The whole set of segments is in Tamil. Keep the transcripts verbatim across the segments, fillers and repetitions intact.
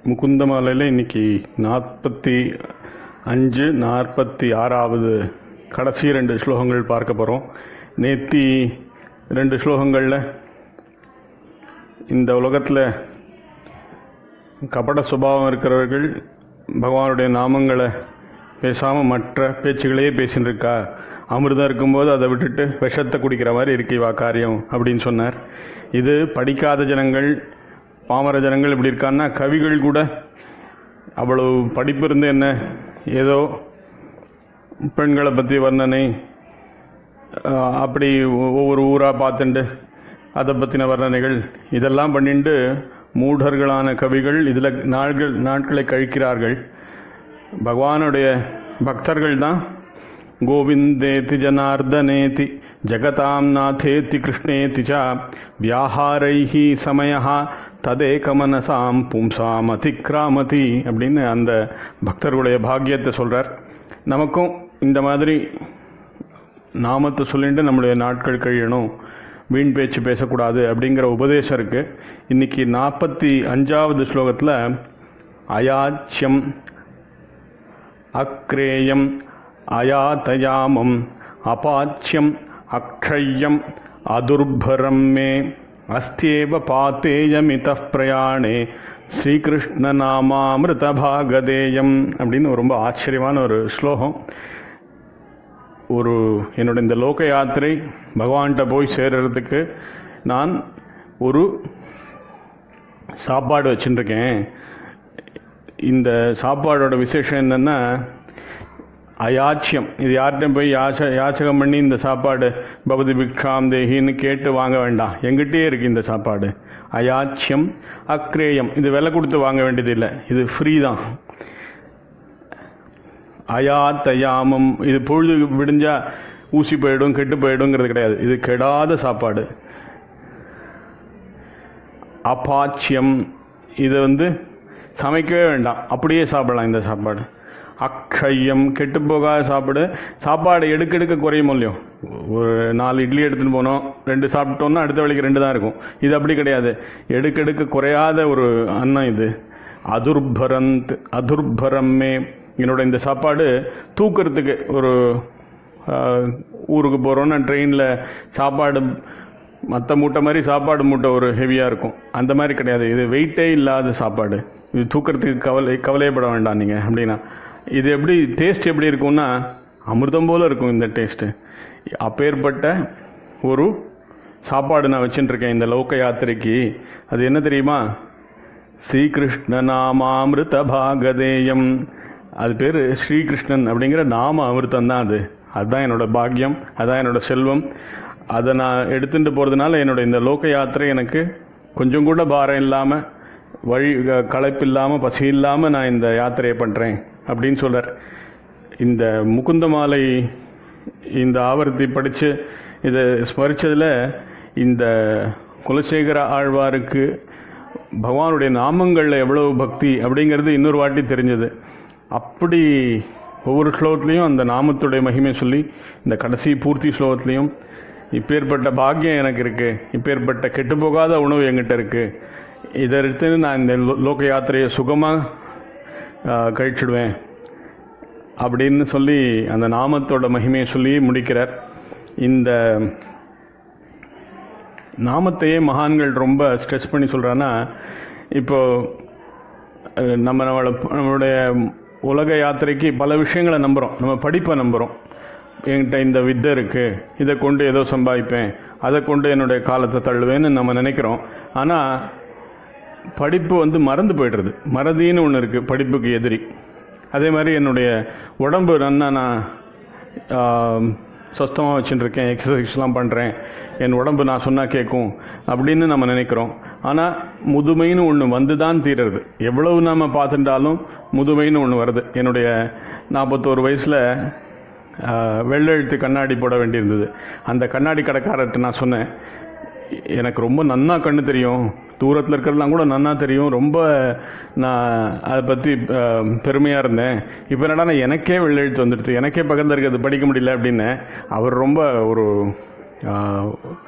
முகுந்தமாலையில் இன்னைக்கு நாற்பத்தி அஞ்சு நாற்பத்தி ஆறாவது கடைசி ரெண்டு ஸ்லோகங்கள் பார்க்க போகிறோம். நேத்தி ரெண்டு ஸ்லோகங்களில் இந்த உலகத்தில் கபட சுபாவம் இருக்கிறவர்கள் பகவானுடைய நாமங்களை பேசாமல் மற்ற பேச்சுகளையே பேசின்னு இருக்கா, அமிர்தம் இருக்கும்போது அதை விட்டுட்டு விஷத்தை குடிக்கிற மாதிரி இருக்கா காரியம் அப்படின்னு சொன்னார். இது படிக்காத ஜனங்கள், பாமர ஜனங்கள் இப்படி இருக்கான்னா, கவிகள் கூட அவ்வளவு படிப்பு இருந்து என்ன ஏதோ பெண்களை பற்றி வர்ணனை அப்படி ஒவ்வொரு ஊராக பார்த்துண்டு அதை பற்றின வர்ணனைகள் இதெல்லாம் பண்ணிட்டு மூடர்களான கவிகள் இதில் நாட்கள் நாட்களை கழிக்கிறார்கள். பகவானுடைய பக்தர்கள் தான் கோவிந்தேதி ஜனார்தனேதி ஜகதாம் நாதேதி கிருஷ்ணேதி ச வியாஹாரைஹி சமயா ததேகமனசாம் பும்சாம் அதிக்ராமதி அப்படின்னு அந்த பக்தர்களுடைய பாக்கியத்தை சொல்கிறார். நமக்கும் இந்த மாதிரி நாமத்தை சொல்லிட்டு நம்மளுடைய நாட்கள் கழியணும், வீண் பேச்சு பேசக்கூடாது அப்படிங்கிற உபதேசம் இருக்குது. இன்றைக்கி நாற்பத்தி அஞ்சாவது ஸ்லோகத்தில் அயாச்சியம் அக்ரேயம் அயாதயாமம் அபாச்சியம் அக்ஷயம் அதுர்பரம் மே அஸ்தியேவ பாத்தேயமித பிரயாணே ஸ்ரீகிருஷ்ண நாமாமிருத பாகதேயம் அப்படின்னு ரொம்ப ஆச்சரியமான ஒரு ஸ்லோகம். ஒரு என்னோட இந்த லோக யாத்திரை பகவான்கிட்ட போய் சேர்றதுக்கு நான் ஒரு சாப்பாடு வச்சுருக்கேன். இந்த சாப்பாடோட விசேஷம் என்னென்னா அயாச்சியம். இது யார்கிட்டையும் போய் யாச்ச யாச்சகம் பண்ணி இந்த சாப்பாடு பவதி பிக்ஷாம் தேகின்னு கேட்டு வாங்க வேண்டாம், எங்கிட்டே இருக்குது இந்த சாப்பாடு. அயாச்சியம் அக்ரேயம், இது விலை கொடுத்து வாங்க வேண்டியதில்லை, இது ஃப்ரீ தான். அயாத்தயாமம், இது பொழுது விடிஞ்சா ஊசி போயிடும் கெட்டு போயிடுங்கிறது கிடையாது, இது கெடாத சாப்பாடு. அபாச்சியம், இது வந்து சமைக்கவே வேண்டாம், அப்படியே சாப்பிடலாம் இந்த சாப்பாடு. அக்ஷயம், கெட்டு போகாத சாப்பாடு. சாப்பாடு எடுக்க எடுக்க குறையும் இல்லையோ, ஒரு நாலு இட்லி எடுத்துகிட்டு போனோம், ரெண்டு சாப்பிட்டோம்னா அடுத்த வேளைக்கு ரெண்டு தான் இருக்கும். இது அப்படி கிடையாது, எடுக்க எடுக்க குறையாத ஒரு அன்னம் இது. அதுர்பரந்த் அதுர்பரம்மே, என்னோட இந்த சாப்பாடு தூக்கிறதுக்கு ஒரு ஊருக்கு போகிறோன்னா ட்ரெயினில் சாப்பாடு மற்ற மூட்டை மாதிரி சாப்பாடு மூட்டை ஒரு ஹெவியாக இருக்கும், அந்த மாதிரி கிடையாது. இது வெயிட்டே இல்லாத சாப்பாடு, இது தூக்கிறதுக்கு கவலை கவலையப்பட வேண்டாம் நீங்கள். அப்படின்னா இது எப்படி டேஸ்ட் எப்படி இருக்கும்னா அமிர்தம் போல் இருக்கும் இந்த டேஸ்ட்டு. அப்பேற்பட்ட ஒரு சாப்பாடு நான் வச்சுட்டுருக்கேன் இந்த லோக யாத்திரைக்கு. அது என்ன தெரியுமா? ஸ்ரீகிருஷ்ண நாமாமிருத பாகதேயம். அது பேர் ஸ்ரீகிருஷ்ணன் அப்படிங்கிற நாம அமிர்தம் தான். அது அதுதான் என்னோட பாக்கியம், அதுதான் என்னோட செல்வம். அதை நான் எடுத்துகிட்டு போகிறதுனால என்னோட இந்த லோக யாத்திரை எனக்கு கொஞ்சம் கூட பாரம் இல்லாமல், வழி களைப்பு இல்லாமல், பசி இல்லாமல் நான் இந்த யாத்திரையை பண்ணுறேன் அப்படின்னு சொல்கிறார். இந்த முகுந்தமாலை இந்த ஆவர்த்தி படித்து இதை ஸ்மரித்ததில் இந்த குலசேகர ஆழ்வாருக்கு பகவானுடைய நாமங்களில் எவ்வளவு பக்தி அப்படிங்கிறது இன்னொரு வாட்டி தெரிஞ்சது. அப்படி ஒவ்வொரு ஸ்லோகத்துலேயும் அந்த நாமத்துடைய மகிமை சொல்லி இந்த கடைசி பூர்த்தி ஸ்லோகத்துலேயும் இப்பேற்பட்ட பாக்கியம் எனக்கு இருக்குது, இப்பேற்பட்ட கெட்டுப்போகாத உணவு என்கிட்ட இருக்குது, இதை எடுத்து நான் இந்த லோக யாத்திரையை சுகமாக கழிச்சிடுவேன் அப்படின்னு சொல்லி அந்த நாமத்தோட மகிமையை சொல்லி முடிக்கிறார். இந்த நாமத்தையே மகான்கள் ரொம்ப ஸ்ட்ரெஸ் பண்ணி சொல்கிறான்னா, இப்போது நம்ம நம்மளோட நம்மளுடைய உலக யாத்திரைக்கு பல விஷயங்களை நம்புகிறோம், நம்ம படிப்பை நம்புகிறோம். என்கிட்ட இந்த வித்தை இருக்குது, இதை கொண்டு ஏதோ சம்பாதிப்பேன், அதை கொண்டு என்னுடைய காலத்தை தள்ளுவேன்னு நம்ம நினைக்கிறோம். ஆனால் படிப்பு வந்து மறந்து போய்டுறது, மறதின்னு ஒன்று இருக்குது படிப்புக்கு எதிரி. அதே மாதிரி என்னுடைய உடம்பு நன்னா நான் சுத்தமாக வச்சுட்டுருக்கேன், எக்ஸசைஸ்லாம் பண்ணுறேன், என் உடம்பு நான் சொன்னால் கேட்கும் அப்படின்னு நம்ம நினைக்கிறோம். ஆனால் முதுமைன்னு ஒன்று வந்து தான் தீர்றது. எவ்வளவு நாம் பார்த்துட்டாலும் முதுமைன்னு ஒன்று வருது. என்னுடைய நாற்பத்தோரு வயசில் வெள்ளெழுத்து கண்ணாடி போட வேண்டியிருந்தது. அந்த கண்ணாடி கடைக்காரர்கிட்ட நான் சொன்னேன், எனக்கு ரொம்ப நன்னா கண்ணு தெரியும், தூரத்தில் இருக்கிறதுலாம் கூட நன்னா தெரியும், ரொம்ப நான் அதை பற்றி பெருமையாக இருந்தேன். இப்போ என்னடா எனக்கே வெள்ளெழுத்து வந்துடுது, எனக்கே பக்கத்தில் இருக்கிறது படிக்க முடியல அப்படின்னு. அவர் ரொம்ப ஒரு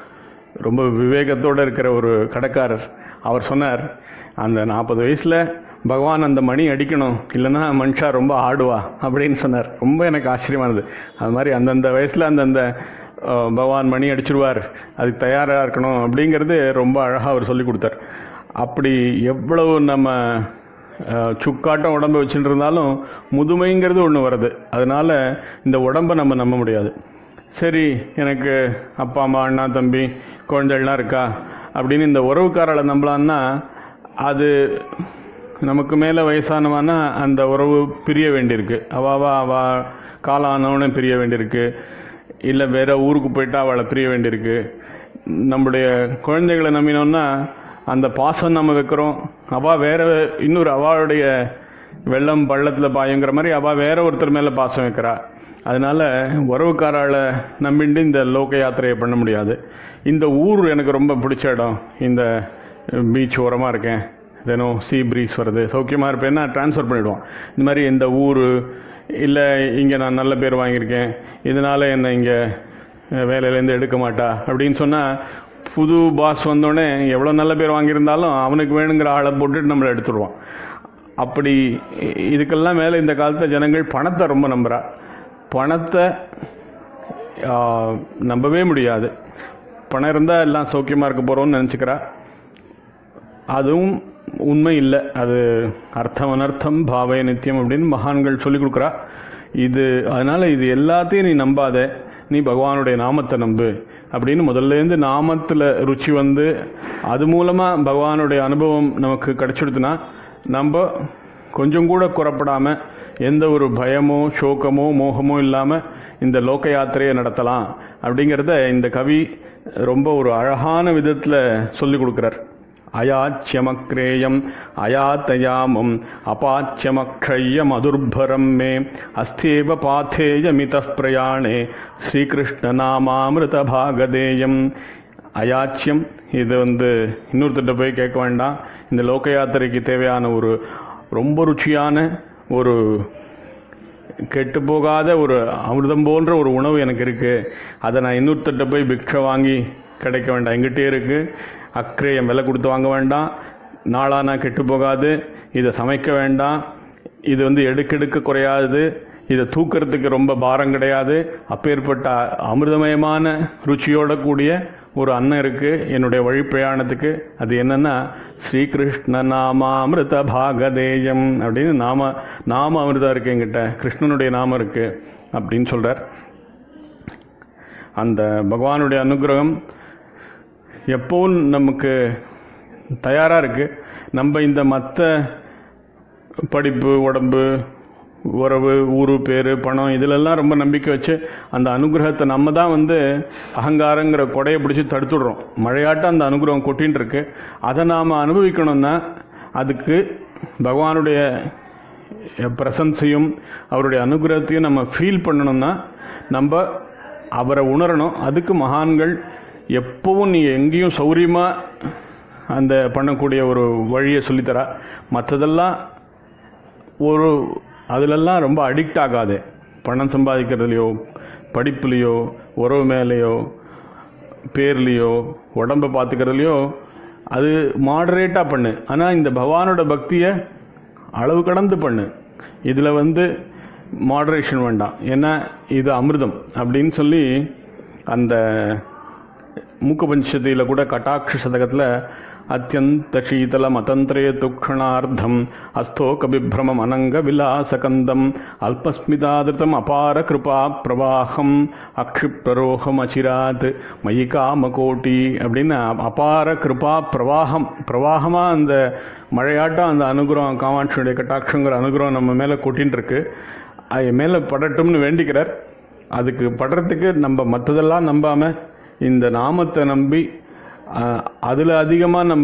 ரொம்ப விவேகத்தோடு இருக்கிற ஒரு கடைக்காரர். அவர் சொன்னார், அந்த நாற்பது வயசில் பகவான் அந்த மணி அடிக்கணும், இல்லைன்னா மனுஷா ரொம்ப ஆடுவா அப்படின்னு சொன்னார். ரொம்ப எனக்கு ஆச்சரியமானது. அது மாதிரி அந்தந்த வயசில் அந்தந்த பகவான் மணி அடிச்சிருவார், அதுக்கு தயாராக இருக்கணும் அப்படிங்கிறது ரொம்ப அழகாக அவர் சொல்லி கொடுத்தார். அப்படி எவ்வளவு நம்ம சுக்காட்டம் உடம்பை வச்சுட்டு இருந்தாலும் முதுமைங்கிறது ஒன்று வருது. அதனால் இந்த உடம்பை நம்ம நம்ப முடியாது. சரி, எனக்கு அப்பா அம்மா அண்ணா தம்பி குழந்தைகள்லாம் இருக்கா அப்படின்னு இந்த உறவுக்காரரை நம்பலான்னா அது நமக்கு மேலே வயசானவானா அந்த உறவு பிரிய வேண்டியிருக்கு. அவாவா அவா காலம் ஆனவனே பிரிய வேண்டியிருக்கு, இல்லை வேற ஊருக்கு போயிட்டா அவளை பிரிய வேண்டியிருக்கு. நம்முடைய குழந்தைகளை நம்பினோன்னா அந்த பாசம் நம்ம வைக்கிறோம், அவள் வேற இன்னொரு அவளுடைய வெள்ளம் பள்ளத்தில் பாயுங்கிற மாதிரி அவள் வேற ஒருத்தர் மேலே பாசம் வைக்கிறா. அதனால் உறவுக்காரால் நம்பிண்டு இந்த லோக யாத்திரையை பண்ண முடியாது. இந்த ஊர் எனக்கு ரொம்ப பிடிச்ச இடம், இந்த பீச் ஓரமாக இருக்கேன், தினம் சீ ப்ரீஸ் வருது, சௌக்கியமாக இருப்பேன்னா ட்ரான்ஸ்ஃபர் பண்ணிவிடுவோம். இந்த மாதிரி இந்த ஊர் இல்லை இங்கே நான் நல்ல பேர் வாங்கியிருக்கேன், இதனால் என்னை இங்கே வேலையிலேருந்து எடுக்க மாட்டா அப்படின்னு சொன்னால் புது பாஸ் வந்தோடனே எவ்வளோ நல்ல பேர் வாங்கியிருந்தாலும் அவனுக்கு வேணுங்கிற ஆளை போட்டுட்டு நம்மளை எடுத்துடுவான். அப்படி இதுக்கெல்லாம் மேலே இந்த காலத்தில் ஜனங்கள் பணத்தை ரொம்ப நம்புகிறா. பணத்தை நம்பவே முடியாது. பணம் இருந்தால் எல்லாம் சௌக்கியமாக இருக்க போகிறோம்னு நினச்சிக்கிறா. அதுவும் உண்மை இல்லை. அது அர்த்தம் அனர்த்தம் பாவே நித்தியம் அப்படின்னு மகான்கள் சொல்லிக் கொடுக்குறா. இது அதனால் இது எல்லாத்தையும் நீ நம்பாத, நீ பகவானுடைய நாமத்தை நம்பு அப்படின்னு முதல்லேருந்து நாமத்தில் ருச்சி வந்து அது மூலமாக பகவானுடைய அனுபவம் நமக்கு கிடைச்சிடுதுன்னா நம்ம கொஞ்சம் கூட குறப்படாமல் எந்த ஒரு பயமோ சோகமோ மோகமோ இல்லாமல் இந்த லோக யாத்திரையை நடத்தலாம் அப்படிங்கிறத இந்த கவி ரொம்ப ஒரு அழகான விதத்தில் சொல்லிக் கொடுக்குறார். அயாச்சியமக்ரேயம் அயாத்தயாமம் அபாச்சியமக்ஷயம் அதுர்பரம் மே அஸ்தேவ பாத்தேய மித பிரயாணே ஸ்ரீகிருஷ்ண நாமாமிருத பாகதேயம். அயாச்சியம் இது வந்து இன்னொருத்திட்ட போய் கேட்க வேண்டாம். இந்த லோக யாத்திரைக்கு தேவையான ஒரு ரொம்ப ருச்சியான ஒரு கெட்டு போகாத ஒரு அமிர்தம் போன்ற ஒரு உணவு எனக்கு இருக்குது, அதை நான் இன்னொருத்திட்ட போய் பிக்ஷை வாங்கி கிடைக்க வேண்டாம், எங்கிட்டே இருக்குது. அக்ரேயம் விலை கொடுத்து வாங்க வேண்டாம், நாளானா கெட்டு போகாது, இதை சமைக்க வேண்டாம், இது வந்து எடுக்கெடுக்க குறையாது, இதை தூக்கிறதுக்கு ரொம்ப பாரம் கிடையாது. அப்பேற்பட்ட அமிர்தமயமான ருச்சியோட கூடிய ஒரு அன்னம் இருக்குது என்னுடைய வழி பிரயாணத்துக்கு. அது என்னன்னா ஸ்ரீகிருஷ்ண நாமாமிருத பாகதேயம் அப்படின்னு நாம நாம அமிர்தம் இருக்கு என்கிட்ட, கிருஷ்ணனுடைய நாமம் இருக்கு அப்படின்னு சொல்றார். அந்த பகவானுடைய அனுகிரகம் எப்பவும் நமக்கு தயாராக இருக்கு. நம்ம இந்த மற்ற படிப்பு உடம்பு உறவு ஊரு பேர் பணம் இதிலெல்லாம் ரொம்ப நம்பிக்கை வச்சு அந்த அனுகிரகத்தை நம்ம தான் வந்து அகங்காரங்கிற கொடையை பிடிச்சி தடுத்துடுறோம். மழையாட்டம் அந்த அனுகிரகம் கொட்டின்னு இருக்கு. அதை நாம் அனுபவிக்கணும்னா அதுக்கு பகவானுடைய பிரசன்ஸையும் அவருடைய அனுகிரகத்தையும் நம்ம ஃபீல் பண்ணணும்னா நம்ம அவரை உணரணும். அதுக்கு மகான்கள் எப்பவும் நீ எங்கேயும் சௌரியமாக அந்த பண்ணக்கூடிய ஒரு வழியை சொல்லித்தரா. மற்றதெல்லாம் ஒரு அதிலெல்லாம் ரொம்ப அடிக்ட் ஆகாது. பணம் சம்பாதிக்கிறதுலையோ படிப்புலையோ உறவு மேலேயோ பேர்லேயோ உடம்பை பார்த்துக்கிறதுலையோ அது மாடரேட்டாக பண்ணு. ஆனால் இந்த பகவானோட பக்தியை அளவு கடந்து பண்ணு. இதில் வந்து மாடரேஷன் வேண்டாம், ஏன்னா இது அமிர்தம் அப்படின்னு சொல்லி அந்த மூக்க பஞ்சதியில் கூட கட்டாட்ச சதகத்தில் அத்தியந்த சீதலம் அதந்திரே துக்ஷணார்த்தம் அஸ்தோக விப்ரமம் அனங்க விலாசகந்தம் அல்பஸ்மிதாதிருத்தம் அபார கிருபா பிரவாகம் அக்ஷிப்ரரோகம் அச்சிராத் மயி காமகோட்டி அப்படின்னு அபார கிருபா பிரவாகம் பிரவாகமாக அந்த மழையாட்டம் அந்த அனுகிரகம் காமாட்சியுடைய கட்டாட்சங்கிற அனுகிரகம் நம்ம மேலே கொட்டின்னு இருக்கு. அது மேலே படட்டும்னு வேண்டிக்கிறார். அதுக்கு படுறதுக்கு நம்ம மற்றதெல்லாம் நம்பாமல் இந்த நாமத்தை நம்பி அதில் அதிகமாக நம்ம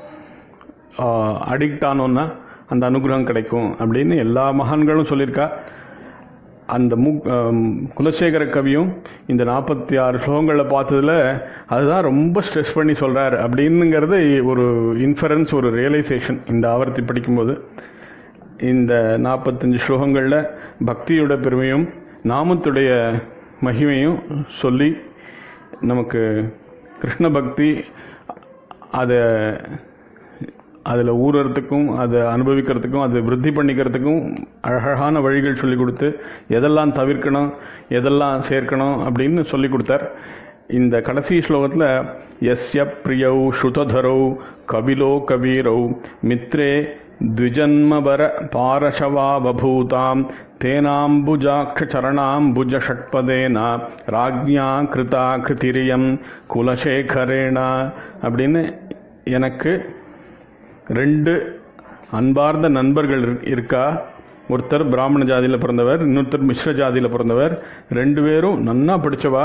அடிக்ட் ஆனோன்னா அந்த அனுகிரகம் கிடைக்கும் அப்படின்னு எல்லா மகான்களும் சொல்லியிருக்கா. அந்த மு குலசேகர கவியும் இந்த நாற்பத்தி ஆறு ஸ்லோகங்களில் பார்த்ததில் அதுதான் ரொம்ப ஸ்ட்ரெஸ் பண்ணி சொல்கிறார் அப்படின்னுங்கிறது ஒரு இன்ஃபரன்ஸ், ஒரு ரியலைசேஷன் இந்த ஆவர்த்தி படிக்கும்போது. இந்த நாற்பத்தஞ்சு ஸ்லோகங்களில் பக்தியோட பெருமையும் நாமத்துடைய மகிமையும் சொல்லி நமக்கு கிருஷ்ண பக்தி அதை அதில் ஊறுறதுக்கும் அதை அனுபவிக்கிறதுக்கும் அதை விருத்தி பண்ணிக்கிறதுக்கும் அழகான வழிகள் சொல்லி கொடுத்து எதெல்லாம் தவிர்க்கணும் எதெல்லாம் சேர்க்கணும் அப்படின்னு சொல்லி கொடுத்தார். இந்த கடைசி ஸ்லோகத்தில் யஸ்ய பிரியௌ ஸ்ருததரௌ கபிலோ கபீரௌ மித்ரே த்விஜன்மபர பாரஷவா பபூதாம் தேனாம்புஜாக்ஷ சரணாம்புஜ ஷட்பதேன ராஜ்ஞா கிருதா கிருதிரியம் குலசேகரேண அப்படின்னு எனக்கு ரெண்டு அன்பார்ந்த நண்பர்கள் இருக்கா. ஒருத்தர் பிராமண ஜாதியில் பிறந்தவர், இன்னொருத்தர் மிஸ்ர ஜாதியில் பிறந்தவர். ரெண்டு பேரும் நன்னா படித்தவா,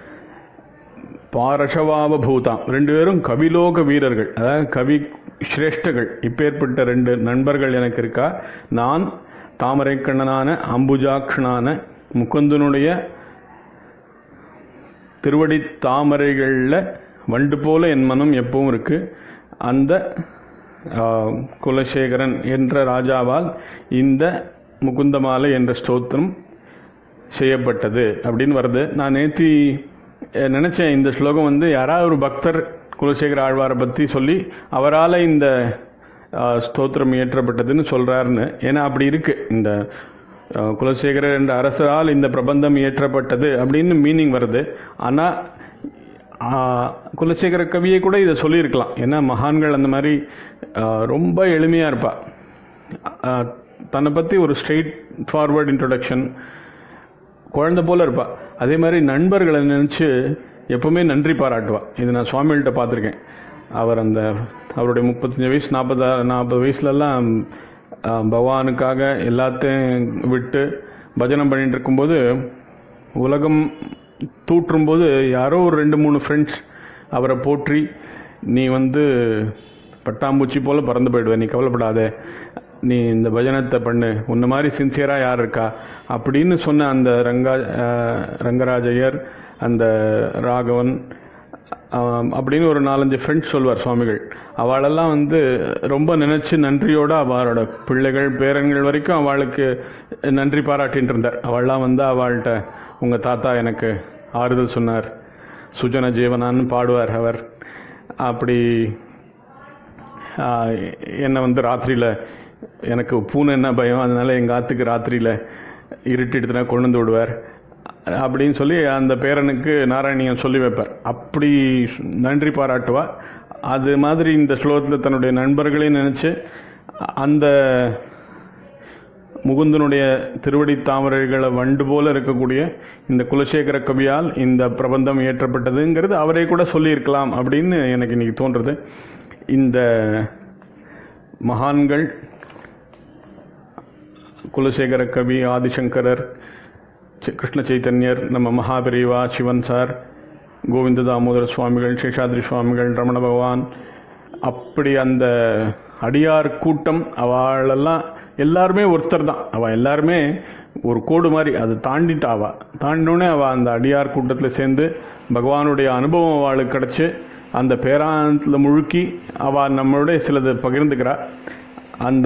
பாரஷவாவ பூதாம், ரெண்டு பேரும் கவிலோக வீரர்கள், அதாவது கவி சிரேஷ்டர்கள். இப்பேற்பட்ட ரெண்டு நண்பர்கள் எனக்கு இருக்கா. நான் தாமரை கண்ணனான அம்புஜாக்ஷனான முகுந்தனுடைய திருவடி தாமரைகளில் வண்டு போல என் மனம் எப்பவும் இருக்கு. அந்த குலசேகரன் என்ற ராஜாவால் இந்த முகுந்தமாலை என்ற ஸ்தோத்திரம் செய்யப்பட்டது அப்படின்னு வருது. நான் நேற்று நினைச்சேன் இந்த ஸ்லோகம் வந்து யாராவது ஒரு பக்தர் குலசேகர ஆழ்வாரை பற்றி சொல்லி அவரால் இந்த ஸ்தோத்திரம் இயற்றப்பட்டதுன்னு சொல்றாருன்னு. ஏன்னா அப்படி இருக்கு, இந்த குலசேகரர் என்ற அரசரால் இந்த பிரபந்தம் இயற்றப்பட்டது அப்படின்னு மீனிங் வருது. ஆனால் குலசேகர கவியை கூட இதை சொல்லியிருக்கலாம். ஏன்னா மகான்கள் அந்த மாதிரி ரொம்ப எளிமையாக இருப்பா. தன்னை பற்றி ஒரு ஸ்ட்ரெயிட் ஃபார்வர்ட் இன்ட்ரொடக்ஷன், குழந்தை போல இருப்பா. அதே மாதிரி நண்பர்களை நினச்சி எப்பவுமே நன்றி பாராட்டுவா. இது நான் சுவாமிகிட்ட பார்த்துருக்கேன். அவர் அந்த அவருடைய முப்பத்தஞ்சு வயசு நாற்பது நாற்பது வயசுலலாம் பகவானுக்காக எல்லாத்தையும் விட்டு பஜனை பண்ணிட்டு இருக்கும்போது உலகம் தூற்றும்போது யாரோ ஒரு ரெண்டு மூணு ஃப்ரெண்ட்ஸ் அவரை போற்றி, நீ வந்து பட்டாம்பூச்சி போல் பறந்து போயிடுவேன், நீ கவலைப்படாத, நீ இந்த பஜனத்தை பண்ணு, உன்ன மாதிரி சின்சியராக யார் இருக்கா அப்படின்னு சொன்ன அந்த ரங்கா ரங்கராஜையர், அந்த ராகவன் அப்படின்னு ஒரு நாலஞ்சு ஃப்ரெண்ட்ஸ் சொல்வார் சுவாமிகள். அவளெல்லாம் வந்து ரொம்ப நினச்சி நன்றியோடு அவளோட பிள்ளைகள் பேரன்கள் வரைக்கும் அவளுக்கு நன்றி பாராட்டின்னு இருந்தார். அவள்லாம் வந்து அவள்கிட்ட உங்கள் தாத்தா எனக்கு ஆறுதல் சொன்னார், சுஜன ஜீவனான்னு பாடுவார் அவர். அப்படி என்னை வந்து ராத்திரியில் எனக்கு பூனை என்ன பயம், அதனால எங்கள் ஆத்துக்கு ராத்திரியில் இருட்டிடுத்துனா கொண்டு வந்து விடுவார் அப்படின்னு சொல்லி அந்த பேரனுக்கு நாராயணியன் சொல்லி வைப்பார். அப்படி நன்றி பாராட்டுவா. அது மாதிரி இந்த ஸ்லோகத்தில் தன்னுடைய நண்பர்களையும் நினச்சி அந்த முகுந்தனுடைய திருவடி தாமரைகளை வண்டு போல இருக்கக்கூடிய இந்த குலசேகர கவியால் இந்த பிரபந்தம் இயற்றப்பட்டதுங்கிறது அவரே கூட சொல்லியிருக்கலாம் அப்படின்னு எனக்கு இன்னைக்கு தோன்றுறது. இந்த மகான்கள் குலசேகர கவி, ஆதிசங்கரர், கிருஷ்ண சைத்தன்யர், நம்ம மகாபெரிவா, சிவன் சார், கோவிந்த தாமோதர சுவாமிகள், சேஷாத்ரி சுவாமிகள், ரமண பகவான், அப்படி அந்த அடியார் கூட்டம் அவளெல்லாம் எல்லாருமே ஒருத்தர் தான். அவள் எல்லாருமே ஒரு கோடு மாதிரி அது தாண்டிட்டு அவ தாண்டினோடனே அவள் அந்த அடியார் கூட்டத்தில் சேர்ந்து பகவானுடைய அனுபவம் அவளுக்கு கிடச்சி அந்த பேரானத்தில் முழுக்கி அவள் நம்மளுடைய சிலது பகிர்ந்துக்கிறா. அந்த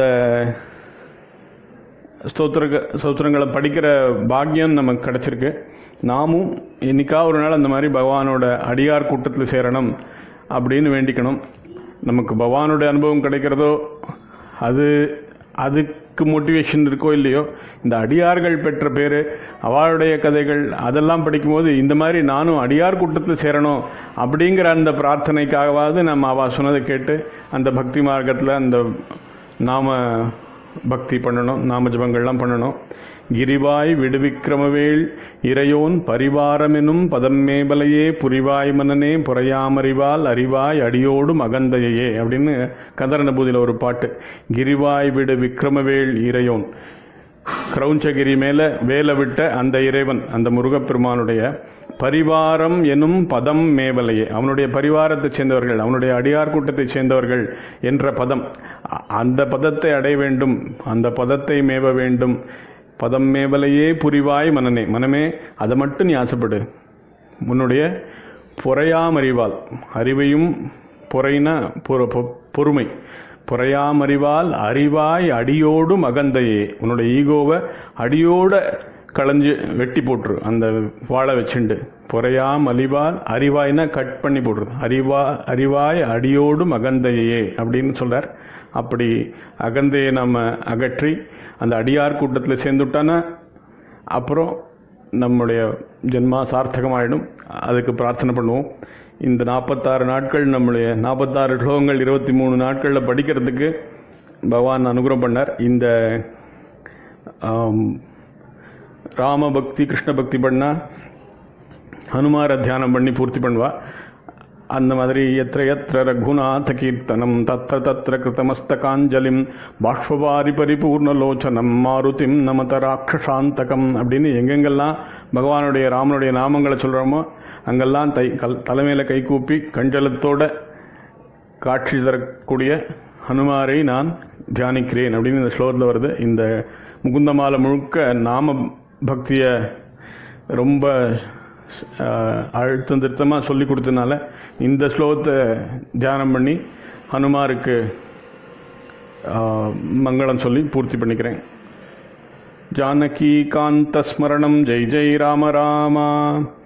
ஸ்தோத்திர ஸ்தோத்திரங்களை படிக்கிற பாக்கியம் நமக்கு கிடச்சிருக்கு. நாமும் என்னைக்கா ஒரு நாள் அந்த மாதிரி பகவானோட அடியார் கூட்டத்தில் சேரணும் அப்படின்னு வேண்டிக்கணும். நமக்கு பகவானுடைய அனுபவம் கிடைக்கிறதோ அது அதுக்கு மோட்டிவேஷன் இருக்கோ இல்லையோ, இந்த அடியார்கள் பெற்ற பேர், அவளுடைய கதைகள் அதெல்லாம் படிக்கும்போது இந்த மாதிரி நானும் அடியார் கூட்டத்தில் சேரணும் அப்படிங்கிற அந்த பிரார்த்தனைக்காகவாவது நம்ம அவள் சொன்னதை கேட்டு அந்த பக்தி மார்க்கத்தில் அந்த நாம பக்தி பண்ணணும், நாம ஜபங்கள்லாம் பண்ணணும். கிரிவாய் விடுவிக்கிரமவேள் இறையோன் பரிவாரமெனும் பதம்மேபலையே புரிவாய் மனனே புறையாமறிவால் அறிவாய் அடியோடும் அகந்தையே அப்படின்னு கந்தரநபூதியில் ஒரு பாட்டு. கிரிவாய் விடு விக்ரமவேள் இறையோன், கிரௌஞ்சகிரி மேல வேலை விட்ட அந்த இறைவன், அந்த முருகப்பெருமானுடைய பரிவாரம் எனும் பதம் மேவலையே, அவனுடைய பரிவாரத்தை சேர்ந்தவர்கள், அவனுடைய அடியார் கூட்டத்தை சேர்ந்தவர்கள் என்ற பதம், அந்த பதத்தை அடைய வேண்டும், அந்த பதத்தை மேவ வேண்டும். பதம் மேவலையே புரிவாய் மனனே, மனமே அதை மட்டும் நீ ஆசைப்படு. உன்னுடைய பொறையாமறிவால், அறிவையும் பொறைனா பொறுமை, பொறையாமறிவால் அறிவாய் அடியோடும் அகந்தையே, உன்னுடைய ஈகோவை அடியோட களைஞ்சு வெட்டி போட்டுரு, அந்த வாழை வச்சுண்டு. பொறையாம் அழிவால், அறிவாய்னா கட் பண்ணி போட்டுரு, அறிவா அறிவாய் அடியோடும் அகந்தையே அப்படின்னு சொல்றார். அப்படி அகந்தையை நம்ம அகற்றி அந்த அடியார் கூட்டத்தில் சேர்ந்துட்டானா அப்புறம் நம்முடைய ஜென்மா சார்த்தகமாயிடும். அதுக்கு பிரார்த்தனை பண்ணுவோம். இந்த நாற்பத்தாறு நாட்கள் நம்முடைய நாற்பத்தாறு ஸ்லோகங்கள் இருபத்தி மூணு நாட்களில் படிக்கிறதுக்கு பகவான் அனுகிரகம் பண்ணார். இந்த ராம பக்தி கிருஷ்ண பக்தி பண்ணா ஹனுமார தியானம் பண்ணி பூர்த்தி பண்ணுவா. அந்த மாதிரி எத்திர எத்திர ரகுநாத கீர்த்தனம் தத்திர தத்திர கிருத்தமஸ்தகாஞ்சலிம் பாஷ்பவாரி பரிபூர்ணலோச்சனம் மாருதிம் நமத ராட்சசாந்தகம் அப்படின்னு எங்கெங்கெல்லாம் பகவானுடைய ராமனுடைய நாமங்களை சொல்கிறோமோ அங்கெல்லாம் தை கல் தலைமையில் கைகூப்பி கஞ்சலத்தோட காட்சி தரக்கூடிய ஹனுமாரை நான் தியானிக்கிறேன் அப்படின்னு இந்த ஸ்லோகத்தில் வருது. இந்த முகுந்தமாலை முழுக்க நாம பக்தியை ரொம்ப அழுத்தம் திருத்தமாக சொல்லி கொடுத்ததுனால இந்த ஸ்லோகத்தை தியானம் பண்ணி ஹனுமாருக்கு மங்களம் சொல்லி பூர்த்தி பண்ணிக்கிறேன். ஜானகி காந்த ஸ்மரணம் ஜெய் ஜெய் ராம ராமா.